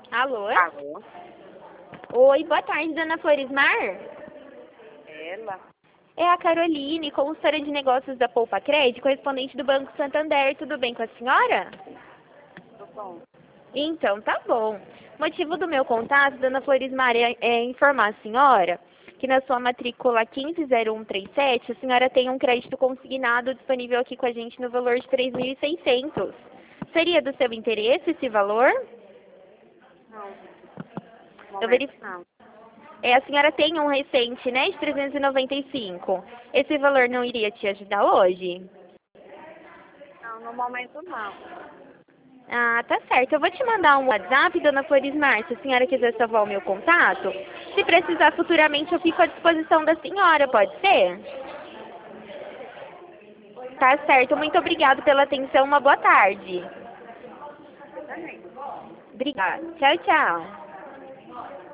Alô? Alô? Oi, boa tarde, dona Florismar. Ela? É a Caroline, consultora de negócios da Poupa Crédito, correspondente do Banco Santander. Tudo bem com a senhora? Tudo bom? Então, tá bom. O motivo do meu contato, dona Florismar, é informar a senhora que na sua matrícula 150137, a senhora tem um crédito consignado disponível aqui com a gente no valor de 3.600. Seria do seu interesse esse valor? Não, no Eu momento verifico. não. A senhora tem um recente, né, de 395. Esse valor não iria te ajudar hoje? Não, no momento não. Ah, tá certo. Eu vou te mandar um WhatsApp, dona Florismar, se a senhora quiser salvar o meu contato. Se precisar futuramente, eu fico à disposição da senhora, pode ser? Tá certo. Muito obrigada pela atenção. Uma boa tarde. Você também. Obrigada. Tchau, tchau.